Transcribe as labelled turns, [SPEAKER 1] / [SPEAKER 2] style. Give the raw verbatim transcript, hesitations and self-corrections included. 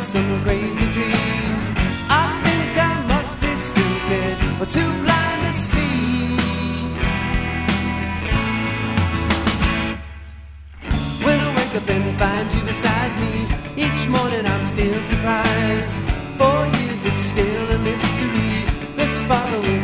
[SPEAKER 1] some crazy dream. I think I must be stupid or too blind to see. When I wake up and find you beside me, each morning I'm still surprised. For years it's still a mystery, this following